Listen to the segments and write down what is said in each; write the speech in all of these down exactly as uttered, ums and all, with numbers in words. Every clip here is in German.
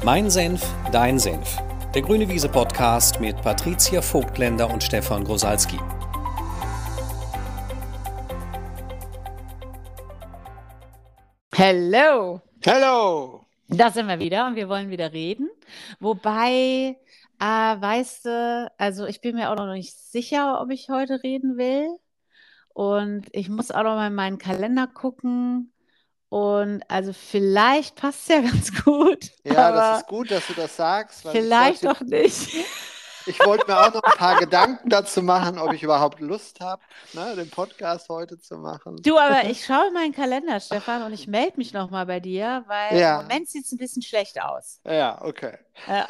Mein Senf, dein Senf. Der Grüne Wiese Podcast mit Patricia Vogtländer und Stefan Grosalski. Hello! Hello! Da sind wir wieder und wir wollen wieder reden. Wobei, äh, weißt du, also ich bin mir auch noch nicht sicher, ob ich heute reden will. Und ich muss auch noch mal in meinen Kalender gucken. Und also vielleicht passt es ja ganz gut. Ja, aber das ist gut, dass du das sagst. Weil vielleicht ich wollte, doch nicht. Ich wollte mir auch noch ein paar Gedanken dazu machen, ob ich überhaupt Lust habe, ne, den Podcast heute zu machen. Du, aber ich schaue in meinen Kalender, Stefan, und ich melde mich noch mal bei dir, weil Ja. im Moment sieht es ein bisschen schlecht aus. Ja, okay. Äh,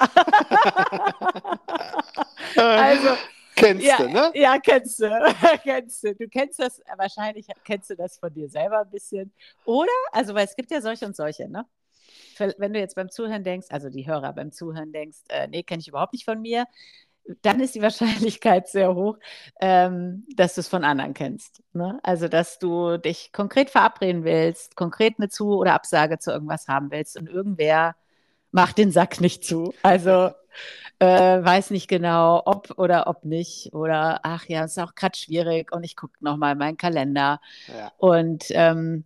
also, Kennst ja, du, ne? Ja, kennst du. kennst du. Du kennst das, wahrscheinlich kennst du das von dir selber ein bisschen. Oder? Also, weil es gibt ja solche und solche, ne? Wenn du jetzt beim Zuhören denkst, also die Hörer beim Zuhören denkst, äh, nee, kenne ich überhaupt nicht von mir, dann ist die Wahrscheinlichkeit sehr hoch, ähm, dass du es von anderen kennst. Ne? Also, dass du dich konkret verabreden willst, konkret eine Zu- oder Absage zu irgendwas haben willst und irgendwer macht den Sack nicht zu. Also äh, weiß nicht genau, ob oder ob nicht. Oder ach ja, ist auch gerade schwierig und ich gucke nochmal in meinen Kalender. Ja. Und ähm,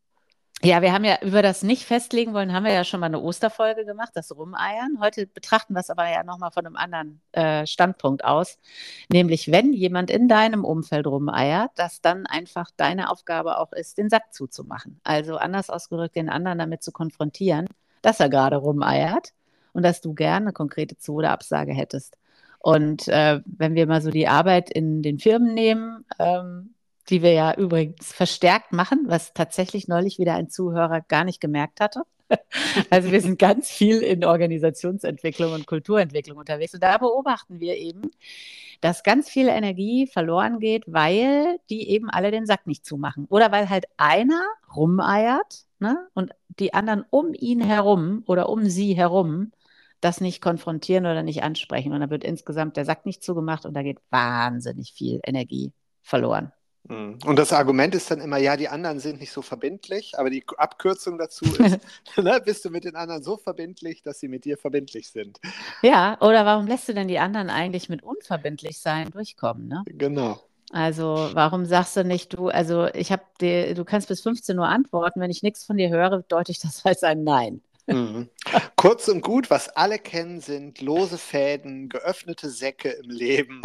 ja, wir haben ja über das nicht festlegen wollen, haben wir ja schon mal eine Osterfolge gemacht, das Rumeiern. Heute betrachten wir es aber ja nochmal von einem anderen äh, Standpunkt aus. Nämlich, wenn jemand in deinem Umfeld rumeiert, dass dann einfach deine Aufgabe auch ist, den Sack zuzumachen. Also anders ausgedrückt, den anderen damit zu konfrontieren, dass er gerade rumeiert und dass du gerne eine konkrete Zu- oder Absage hättest. Und äh, wenn wir mal so die Arbeit in den Firmen nehmen, ähm, die wir ja übrigens verstärkt machen, was tatsächlich neulich wieder ein Zuhörer gar nicht gemerkt hatte. Also wir sind ganz viel in Organisationsentwicklung und Kulturentwicklung unterwegs und da beobachten wir eben, dass ganz viel Energie verloren geht, weil die eben alle den Sack nicht zumachen oder weil halt einer rumeiert, ne, und die anderen um ihn herum oder um sie herum das nicht konfrontieren oder nicht ansprechen und dann wird insgesamt der Sack nicht zugemacht und da geht wahnsinnig viel Energie verloren. Und das Argument ist dann immer, ja, die anderen sind nicht so verbindlich, aber die Abkürzung dazu ist, ne, bist du mit den anderen so verbindlich, dass sie mit dir verbindlich sind. Ja, oder warum lässt du denn die anderen eigentlich mit unverbindlich sein durchkommen, ne? Genau. Also warum sagst du nicht, du, also ich habe dir, du kannst bis fünfzehn Uhr antworten, wenn ich nichts von dir höre, deute ich das als ein Nein. Mhm. Kurz und gut, was alle kennen, sind lose Fäden, geöffnete Säcke im Leben.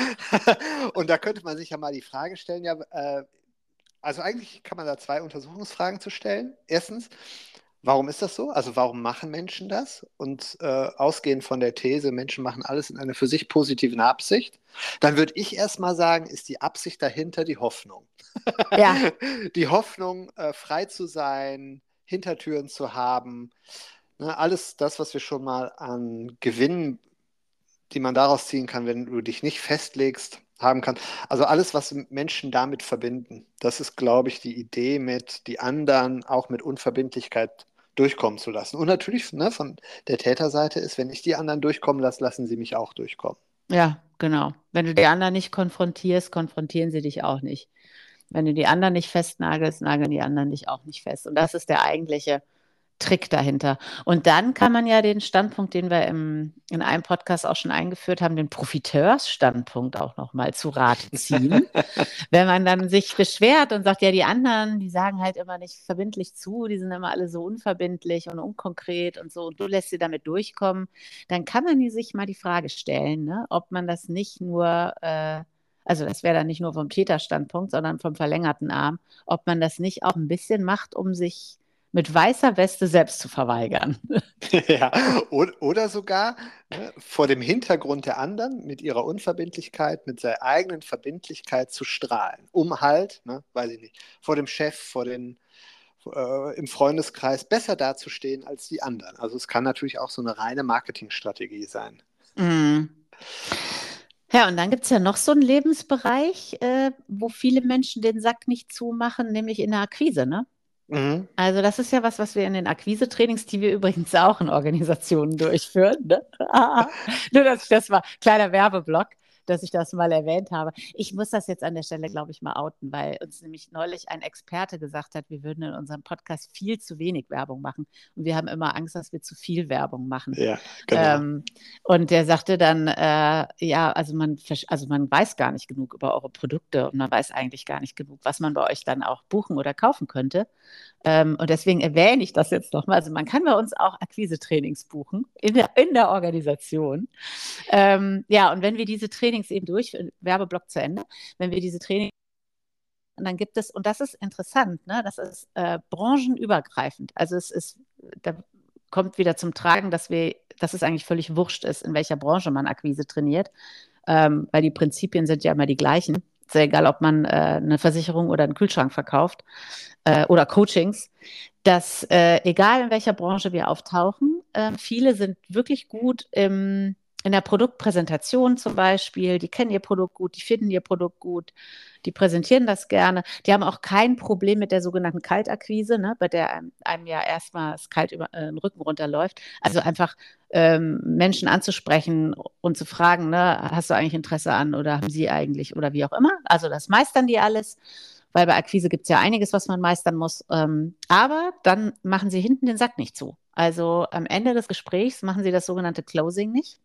Und da könnte man sich ja mal die Frage stellen, ja, äh, also eigentlich kann man da zwei Untersuchungsfragen zu stellen. Erstens, warum ist das so? Also warum machen Menschen das? Und äh, ausgehend von der These, Menschen machen alles in einer für sich positiven Absicht, dann würde ich erstmal sagen, ist die Absicht dahinter die Hoffnung. Ja. Die Hoffnung, äh, frei zu sein, Hintertüren zu haben, ne, alles das, was wir schon mal an Gewinnen, die man daraus ziehen kann, wenn du dich nicht festlegst, haben kann. Also alles, was Menschen damit verbinden. Das ist, glaube ich, die Idee, mit die anderen auch mit Unverbindlichkeit durchkommen zu lassen. Und natürlich, ne, von der Täterseite ist, wenn ich die anderen durchkommen lasse, lassen sie mich auch durchkommen. Ja, genau. Wenn du die anderen nicht konfrontierst, konfrontieren sie dich auch nicht. Wenn du die anderen nicht festnagelst, nageln die anderen dich auch nicht fest. Und das ist der eigentliche Trick dahinter. Und dann kann man ja den Standpunkt, den wir im, in einem Podcast auch schon eingeführt haben, den Profiteursstandpunkt auch nochmal zu Rate ziehen. Wenn man dann sich beschwert und sagt, ja, die anderen, die sagen halt immer nicht verbindlich zu, die sind immer alle so unverbindlich und unkonkret und so, und du lässt sie damit durchkommen, dann kann man sich mal die Frage stellen, ne, ob man das nicht nur, äh, also das wäre dann nicht nur vom Täterstandpunkt, sondern vom verlängerten Arm, ob man das nicht auch ein bisschen macht, um sich mit weißer Weste selbst zu verweigern. Ja, oder sogar, ne, vor dem Hintergrund der anderen mit ihrer Unverbindlichkeit, mit seiner eigenen Verbindlichkeit zu strahlen, um halt, ne, weiß ich nicht, vor dem Chef, vor den, äh, im Freundeskreis besser dazustehen als die anderen. Also es kann natürlich auch so eine reine Marketingstrategie sein. Mm. Ja, und dann gibt es ja noch so einen Lebensbereich, äh, wo viele Menschen den Sack nicht zumachen, nämlich in der Akquise, ne? Mhm. Also das ist ja was, was wir in den Akquise-Trainings, die wir übrigens auch in Organisationen durchführen, ne? Nur, dass ich das war, kleiner Werbeblock. dass ich das mal erwähnt habe. Ich muss das jetzt an der Stelle, glaube ich, mal outen, weil uns nämlich neulich ein Experte gesagt hat, wir würden in unserem Podcast viel zu wenig Werbung machen. Und wir haben immer Angst, dass wir zu viel Werbung machen. Ja, genau. Ähm, und der sagte dann, äh, ja, also man, also man weiß gar nicht genug über eure Produkte und man weiß eigentlich gar nicht genug, was man bei euch dann auch buchen oder kaufen könnte. Ähm, und deswegen erwähne ich das jetzt nochmal. Also man kann bei uns auch Akquise-Trainings buchen in der, in der Organisation. Ähm, ja, und wenn wir diese Trainings eben durch, Werbeblock zu Ende, wenn wir diese Trainings, und dann gibt es, und das ist interessant, ne, das ist äh, branchenübergreifend. Also es ist, da kommt wieder zum Tragen, dass wir, dass es eigentlich völlig wurscht ist, in welcher Branche man Akquise trainiert, ähm, weil die Prinzipien sind ja immer die gleichen. Ist ja egal, ob man äh, eine Versicherung oder einen Kühlschrank verkauft äh, oder Coachings, dass äh, egal in welcher Branche wir auftauchen, äh, viele sind wirklich gut im, in der Produktpräsentation zum Beispiel. Die kennen ihr Produkt gut, die finden ihr Produkt gut, die präsentieren das gerne. Die haben auch kein Problem mit der sogenannten Kaltakquise, ne, bei der einem, einem ja erstmal das Kalt über äh, den Rücken runterläuft. Also einfach ähm, Menschen anzusprechen und zu fragen, ne, hast du eigentlich Interesse an oder haben sie eigentlich oder wie auch immer. Also das meistern die alles, weil bei Akquise gibt es ja einiges, was man meistern muss. Ähm, aber dann machen sie hinten den Sack nicht zu. Also am Ende des Gesprächs machen sie das sogenannte Closing nicht,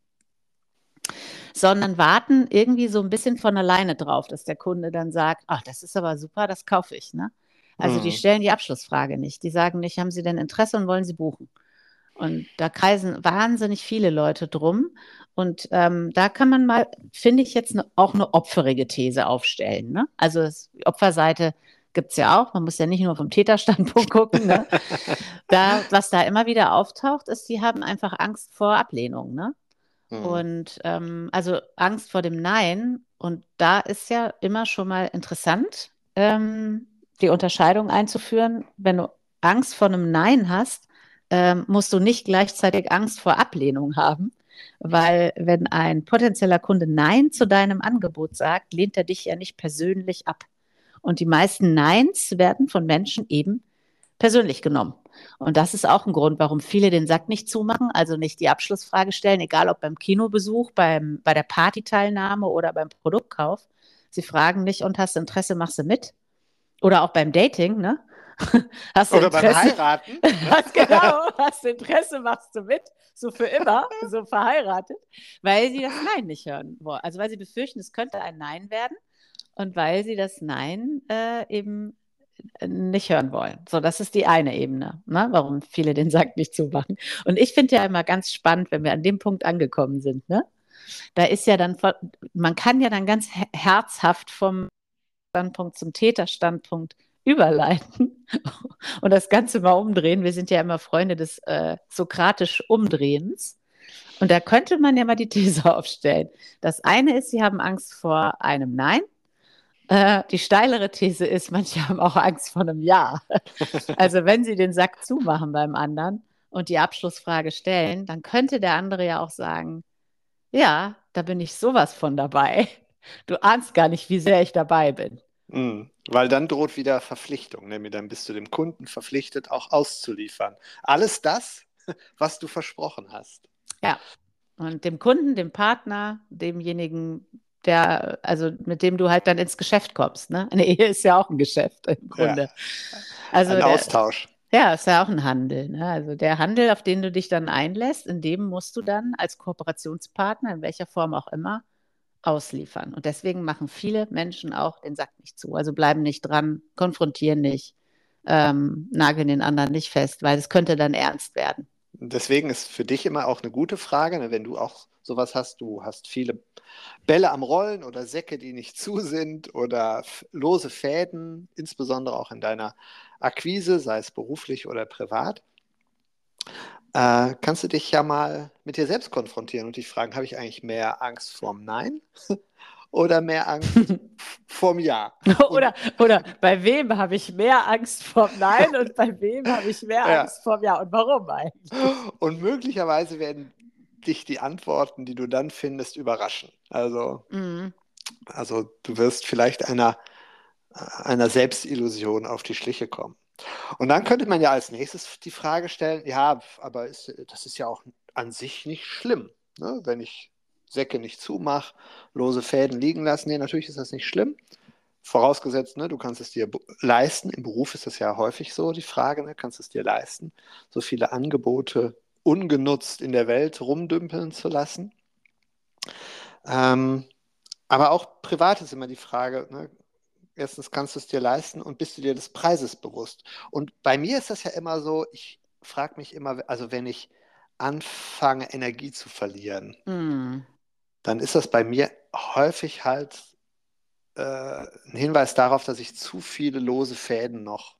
sondern warten irgendwie so ein bisschen von alleine drauf, dass der Kunde dann sagt, ach, das ist aber super, das kaufe ich. Ne? Also die Mhm. stellen die Abschlussfrage nicht. Die sagen nicht, haben Sie denn Interesse und wollen Sie buchen? Und da kreisen wahnsinnig viele Leute drum. Und ähm, da kann man mal, finde ich, jetzt ne, auch eine opferige These aufstellen. Ne? Also das, die Opferseite gibt es ja auch. Man muss ja nicht nur vom Täterstandpunkt gucken. Ne? Da, was da immer wieder auftaucht, ist, die haben einfach Angst vor Ablehnung. Ne? Mhm. Und ähm, also Angst vor dem Nein. Und da ist ja immer schon mal interessant, ähm, die Unterscheidung einzuführen. Wenn du Angst vor einem Nein hast, ähm, musst du nicht gleichzeitig Angst vor Ablehnung haben. Weil wenn ein potenzieller Kunde Nein zu deinem Angebot sagt, lehnt er dich ja nicht persönlich ab. Und die meisten Neins werden von Menschen eben persönlich genommen. Und das ist auch ein Grund, warum viele den Sack nicht zumachen, also nicht die Abschlussfrage stellen, egal ob beim Kinobesuch, beim, bei der Partyteilnahme oder beim Produktkauf. Sie fragen nicht, und hast du Interesse, machst du mit? Oder auch beim Dating, ne? Hast du Oder beim Interesse? Heiraten. Hast, genau, hast du Interesse, machst du mit, so für immer, so verheiratet, weil sie das Nein nicht hören wollen. Also weil sie befürchten, es könnte ein Nein werden und weil sie das Nein äh, eben nicht hören wollen. So, das ist die eine Ebene, ne? Warum viele den Sack nicht zumachen. Und ich finde ja immer ganz spannend, wenn wir an dem Punkt angekommen sind, ne? Da ist ja dann, man kann ja dann ganz herzhaft vom Standpunkt zum Täterstandpunkt überleiten und das Ganze mal umdrehen. Wir sind ja immer Freunde des äh, sokratisch Umdrehens. Und da könnte man ja mal die These aufstellen. Das eine ist, sie haben Angst vor einem Nein. Äh, die steilere These ist, manche haben auch Angst vor einem Ja. Also wenn sie den Sack zumachen beim anderen und die Abschlussfrage stellen, dann könnte der andere ja auch sagen, ja, da bin ich sowas von dabei. Du ahnst gar nicht, wie sehr ich dabei bin. Mhm. Weil dann droht wieder Verpflichtung, nämlich dann bist du dem Kunden verpflichtet, auch auszuliefern. Alles das, was du versprochen hast. Ja, und dem Kunden, dem Partner, demjenigen, der, also mit dem du halt dann ins Geschäft kommst. Ne? Eine Ehe ist ja auch ein Geschäft im Grunde. Ja, Also ein der, Austausch. ja, ist ja auch ein Handel. Ne? Also der Handel, auf den du dich dann einlässt, in dem musst du dann als Kooperationspartner, in welcher Form auch immer, ausliefern. Und deswegen machen viele Menschen auch den Sack nicht zu. Also bleiben nicht dran, konfrontieren nicht, ähm, nageln den anderen nicht fest, weil es könnte dann ernst werden. Deswegen ist für dich immer auch eine gute Frage, ne, wenn du auch sowas hast, du hast viele Bälle am Rollen oder Säcke, die nicht zu sind oder f- lose Fäden, insbesondere auch in deiner Akquise, sei es beruflich oder privat, äh, kannst du dich ja mal mit dir selbst konfrontieren und dich fragen, habe ich eigentlich mehr Angst vorm Nein oder mehr Angst vorm Ja? Und Oder, oder bei wem habe ich mehr Angst vorm Nein und bei wem habe ich mehr ja, Angst vorm Ja? Und warum eigentlich? und möglicherweise werden dich die Antworten, die du dann findest, überraschen. Also, Mhm. also du wirst vielleicht einer, einer Selbstillusion auf die Schliche kommen. Und dann könnte man ja als nächstes die Frage stellen, ja, aber ist, das ist ja auch an sich nicht schlimm, ne? Wenn ich Säcke nicht zumache, lose Fäden liegen lassen. Nee, natürlich ist das nicht schlimm. Vorausgesetzt, ne, du kannst es dir bu- leisten. Im Beruf ist das ja häufig so, die Frage, ne, kannst du es dir leisten, so viele Angebote ungenutzt in der Welt rumdümpeln zu lassen. Ähm, aber auch privat ist immer die Frage, ne, erstens kannst du es dir leisten und bist du dir des Preises bewusst. Und bei mir ist das ja immer so, ich frage mich immer, also wenn ich anfange, Energie zu verlieren, Mm. dann ist das bei mir häufig halt äh, ein Hinweis darauf, dass ich zu viele lose Fäden noch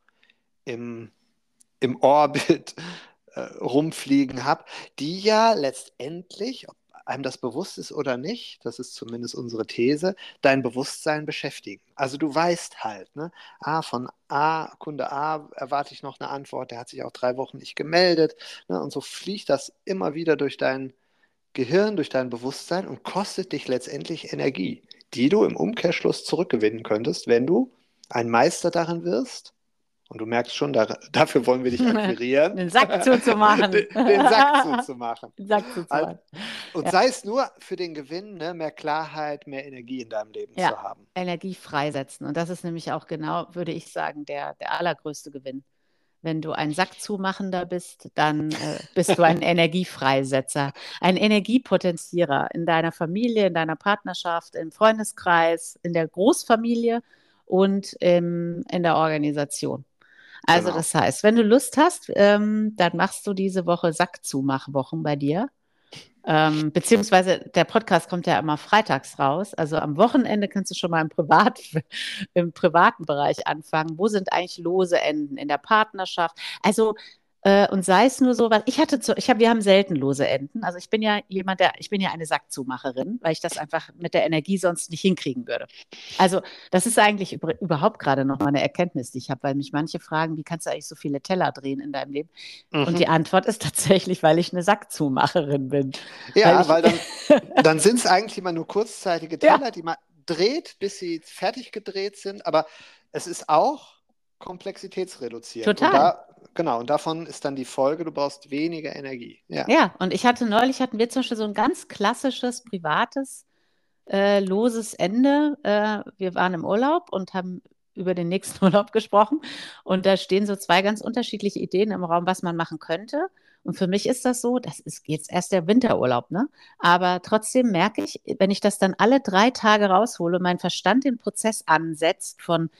im, im Orbit äh, rumfliegen habe, die ja letztendlich, ob einem das bewusst ist oder nicht, das ist zumindest unsere These, dein Bewusstsein beschäftigen. Also du weißt halt, ne, ah, von A, Kunde A erwarte ich noch eine Antwort, der hat sich auch drei Wochen nicht gemeldet, ne, und so fliegt das immer wieder durch dein Gehirn, durch dein Bewusstsein und kostet dich letztendlich Energie, die du im Umkehrschluss zurückgewinnen könntest, wenn du ein Meister darin wirst. Und du merkst schon, da, dafür wollen wir dich akquirieren, Den Sack zuzumachen. den, den Sack zuzumachen. Den Sack Halt, zuzumachen. und Ja. sei es nur für den Gewinn, ne, mehr Klarheit, mehr Energie in deinem Leben Ja, zu haben. Energie freisetzen. Und das ist nämlich auch genau, würde ich sagen, der, der allergrößte Gewinn. Wenn du ein Sackzumachender bist, dann äh, bist du ein Energiefreisetzer, ein Energiepotenzierer in deiner Familie, in deiner Partnerschaft, im Freundeskreis, in der Großfamilie und im, in der Organisation. Also Genau. das heißt, wenn du Lust hast, ähm, dann machst du diese Woche Sackzumachwochen bei dir. Ähm, beziehungsweise der Podcast kommt ja immer freitags raus. Also am Wochenende kannst du schon mal im, Privat, im privaten Bereich anfangen. Wo sind eigentlich lose Enden in der Partnerschaft? Also äh, und sei es nur so, was ich hatte, zu, ich habe, wir haben selten lose Enden. Also ich bin ja jemand, der, ich bin ja eine Sackzumacherin, weil ich das einfach mit der Energie sonst nicht hinkriegen würde. Also das ist eigentlich über, überhaupt gerade noch mal eine Erkenntnis, die ich habe, weil mich manche fragen, wie kannst du eigentlich so viele Teller drehen in deinem Leben? Mhm. Und die Antwort ist tatsächlich, weil ich eine Sackzumacherin bin. Ja, weil, ich, weil dann, dann sind es eigentlich immer nur kurzzeitige Teller, Ja. die man dreht, bis sie fertig gedreht sind. Aber es ist auch komplexitätsreduzierend. Total. Und da, genau, und davon ist dann die Folge, du brauchst weniger Energie. Ja. Ja, und ich hatte neulich, hatten wir zum Beispiel so ein ganz klassisches, privates, äh, loses Ende. Äh, wir waren im Urlaub und haben über den nächsten Urlaub gesprochen. Und da stehen so zwei ganz unterschiedliche Ideen im Raum, was man machen könnte. Und für mich ist das so, das ist jetzt erst der Winterurlaub, ne? Aber trotzdem merke ich, wenn ich das dann alle drei Tage raushole, mein Verstand den Prozess ansetzt von,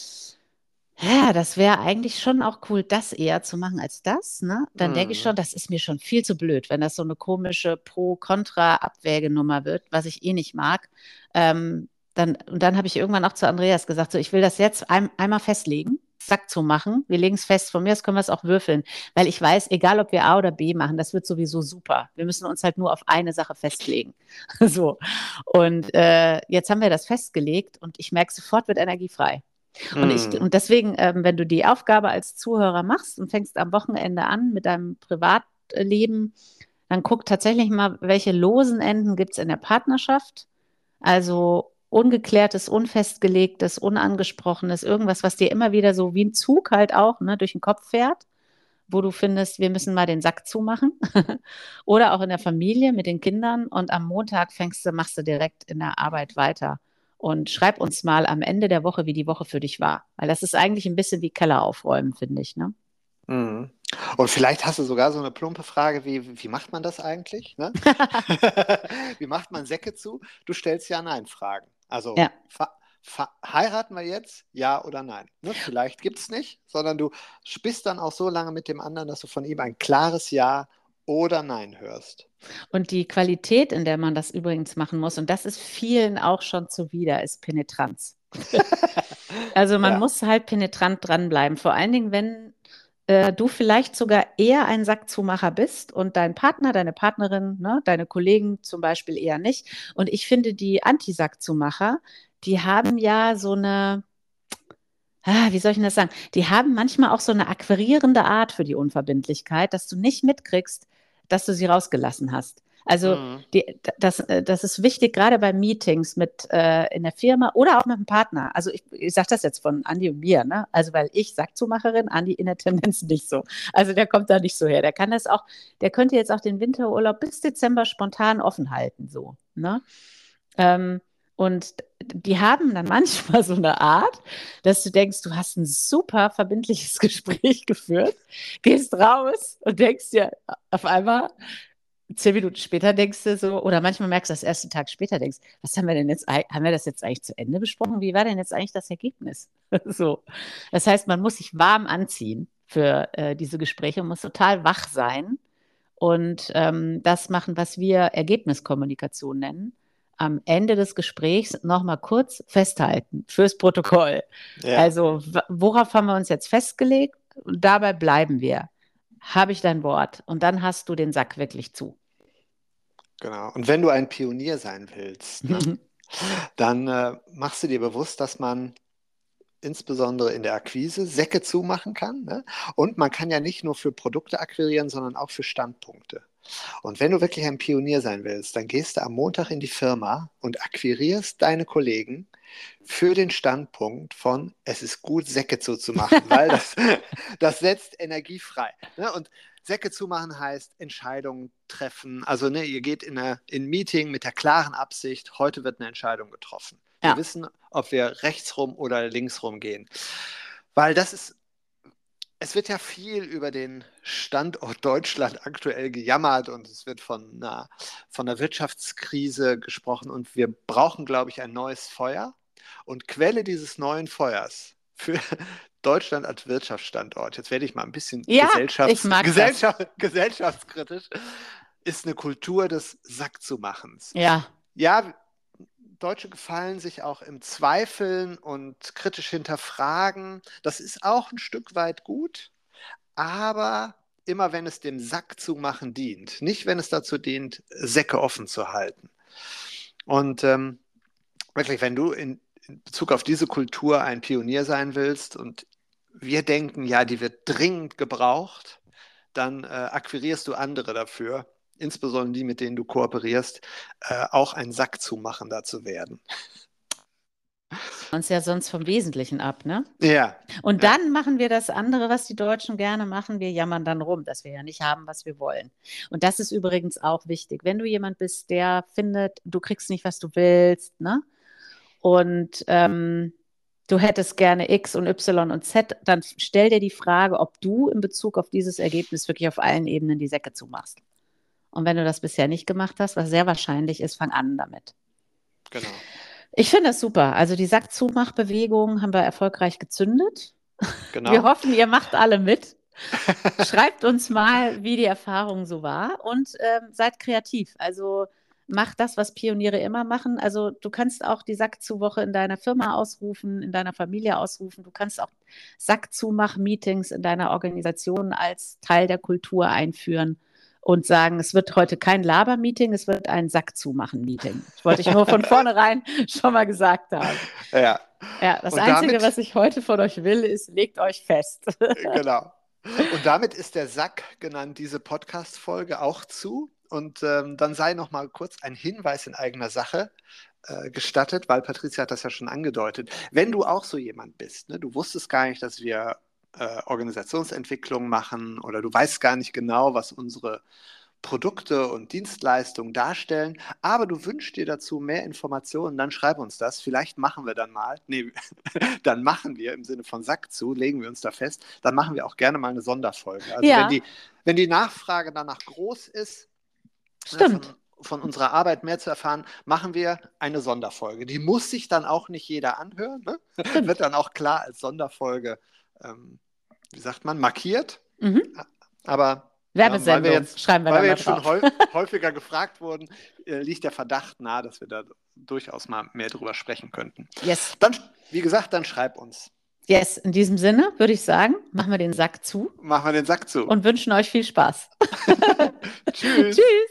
ja, das wäre eigentlich schon auch cool, das eher zu machen als das, ne? Dann denke ich Mhm. schon, das ist mir schon viel zu blöd, wenn das so eine komische Pro-Kontra-Abwägenummer wird, was ich eh nicht mag. Ähm, dann, und dann habe ich irgendwann auch zu Andreas gesagt, so, ich will das jetzt ein, einmal festlegen, Sack zu machen. Wir legen es fest, von mir aus können wir es auch würfeln, weil ich weiß, egal ob wir A oder B machen, das wird sowieso super. Wir müssen uns halt nur auf eine Sache festlegen. So. Und äh, jetzt haben wir das festgelegt und ich merke, sofort wird Energie frei. Und, ich, Mhm. und deswegen, ähm, wenn du die Aufgabe als Zuhörer machst und fängst am Wochenende an mit deinem Privatleben, dann guck tatsächlich mal, welche losen Enden gibt es in der Partnerschaft. Also ungeklärtes, unfestgelegtes, unangesprochenes, irgendwas, was dir immer wieder so wie ein Zug halt auch, ne, durch den Kopf fährt, wo du findest, wir müssen mal den Sack zumachen. Oder auch in der Familie mit den Kindern. Und am Montag fängst du, machst du direkt in der Arbeit weiter. Und schreib uns mal am Ende der Woche, wie die Woche für dich war. Weil das ist eigentlich ein bisschen wie Keller aufräumen, finde ich, ne? Mhm. Und vielleicht hast du sogar so eine plumpe Frage wie, wie macht man das eigentlich? Ne? Wie macht man Säcke zu? Du stellst ja Nein-Fragen. Also Ja. fa- fa- heiraten wir jetzt? Ja oder nein? Ne? Vielleicht gibt es nicht, sondern du bist dann auch so lange mit dem anderen, dass du von ihm ein klares Ja oder Nein hörst. Und die Qualität, in der man das übrigens machen muss, und das ist vielen auch schon zuwider, ist Penetranz. Also man Ja. muss halt penetrant dranbleiben. Vor allen Dingen, wenn äh, du vielleicht sogar eher ein Sackzumacher bist und dein Partner, deine Partnerin, ne, deine Kollegen zum Beispiel eher nicht. Und ich finde, die Anti-Sackzumacher, die haben ja so eine, ah, wie soll ich denn das sagen? Die haben manchmal auch so eine akquirierende Art für die Unverbindlichkeit, dass du nicht mitkriegst, dass du sie rausgelassen hast. Also Mhm. die, das, äh, das ist wichtig, gerade bei Meetings mit äh, in der Firma oder auch mit einem Partner. Also ich, ich sage das jetzt von Andi und mir, ne? Also weil ich Sackzumacherin, Andi in der Tendenz nicht so. Also der kommt da nicht so her. Der kann das auch, der könnte jetzt auch den Winterurlaub bis Dezember spontan offen halten, so, ne? Ähm, und die haben dann manchmal so eine Art, dass du denkst, du hast ein super verbindliches Gespräch geführt, gehst raus und denkst dir auf einmal, zehn Minuten später denkst du so, oder manchmal merkst du das ersten Tag später, denkst, was haben wir denn jetzt, haben wir das jetzt eigentlich zu Ende besprochen? Wie war denn jetzt eigentlich das Ergebnis? So. Das heißt, man muss sich warm anziehen für äh, diese Gespräche, muss total wach sein und ähm, das machen, was wir Ergebniskommunikation nennen. Am Ende des Gesprächs nochmal kurz festhalten fürs Protokoll. Ja, Also, worauf haben wir uns jetzt festgelegt? Und dabei bleiben wir. Habe ich dein Wort? Und dann hast du den Sack wirklich zu. genau. Und wenn du ein Pionier sein willst, ne, dann äh, machst du dir bewusst, dass man insbesondere in der Akquise Säcke zumachen kann. Ne? Und man kann ja nicht nur für Produkte akquirieren, sondern auch für Standpunkte. Und wenn du wirklich ein Pionier sein willst, dann gehst du am Montag in die Firma und akquirierst deine Kollegen für den Standpunkt von, es ist gut, Säcke zuzumachen, weil das, das setzt Energie frei. Ne? Und Säcke zumachen heißt Entscheidungen treffen. Also ne, ihr geht in, eine, in ein Meeting mit der klaren Absicht, heute wird eine Entscheidung getroffen. Wir Ja. wissen, ob wir rechtsrum oder linksrum gehen. Weil das ist, es wird ja viel über den Standort Deutschland aktuell gejammert und es wird von einer, von einer Wirtschaftskrise gesprochen und wir brauchen, glaube ich, ein neues Feuer. Und Quelle dieses neuen Feuers für Deutschland als Wirtschaftsstandort, jetzt werde ich mal ein bisschen Ja, gesellschafts ich mag Gesellschaft gesellschaftskritisch, ist eine Kultur des Sackzumachens. Ja, Ja, Deutsche gefallen sich auch im Zweifeln und kritisch hinterfragen. Das ist auch ein Stück weit gut, aber immer wenn es dem Sackzumachen dient, nicht wenn es dazu dient, Säcke offen zu halten. Und ähm, wirklich, wenn du in, in Bezug auf diese Kultur ein Pionier sein willst und wir denken, ja, die wird dringend gebraucht, dann äh, akquirierst du andere dafür, insbesondere die, mit denen du kooperierst, äh, auch ein Sackzumachender zu werden. uns ja sonst vom Wesentlichen ab, ne? Ja. Und ja. dann machen wir das andere, was die Deutschen gerne machen. Wir jammern dann rum, dass wir ja nicht haben, was wir wollen. Und das ist übrigens auch wichtig. Wenn du jemand bist, der findet, du kriegst nicht, was du willst, ne? Und ähm, du hättest gerne X und Y und Z, dann stell dir die Frage, ob du in Bezug auf dieses Ergebnis wirklich auf allen Ebenen die Säcke zumachst. Und wenn du das bisher nicht gemacht hast, was sehr wahrscheinlich ist, fang an damit. Genau. Ich finde das super. Also die Sackzumachbewegung haben wir erfolgreich gezündet. Genau. Wir hoffen, ihr macht alle mit. Schreibt uns mal, wie die Erfahrung so war und ähm, seid kreativ. Also macht das, was Pioniere immer machen. Also du kannst auch die Sackzuwoche in deiner Firma ausrufen, in deiner Familie ausrufen. Du kannst auch Sackzumach-Meetings in deiner Organisation als Teil der Kultur einführen und sagen, es wird heute kein Laber-Meeting, es wird ein Sackzumachen-Meeting. Das wollte ich nur von vornherein schon mal gesagt haben. Ja. Ja, das Und Einzige, damit, was ich heute von euch will, ist, legt euch fest. Genau. Und damit ist der Sack genannt, diese Podcast-Folge auch zu. Und ähm, dann sei noch mal kurz ein Hinweis in eigener Sache äh, gestattet, weil Patricia hat das ja schon angedeutet. Wenn du auch so jemand bist, ne, du wusstest gar nicht, dass wir äh, Organisationsentwicklung machen oder du weißt gar nicht genau, was unsere Produkte und Dienstleistungen darstellen, aber du wünschst dir dazu mehr Informationen, dann schreib uns das. Vielleicht machen wir dann mal, nee, dann machen wir im Sinne von Sack zu, legen wir uns da fest, dann machen wir auch gerne mal eine Sonderfolge. Also Ja. wenn die, wenn die Nachfrage danach groß ist, Stimmt. Von, von unserer Arbeit mehr zu erfahren, machen wir eine Sonderfolge. Die muss sich dann auch nicht jeder anhören, ne? Wird dann auch klar als Sonderfolge, ähm, wie sagt man, markiert. Mhm. Aber Werbesendung, ähm, weil wir jetzt, schreiben wir weil dann wir da jetzt schon drauf. häu- häufiger gefragt wurden, äh, liegt der Verdacht nahe, dass wir da durchaus mal mehr drüber sprechen könnten. Yes. Dann, wie gesagt, dann schreib uns. Yes, in diesem Sinne würde ich sagen, machen wir den Sack zu Machen wir den Sack zu. und wünschen euch viel Spaß. Tschüss. Tschüss.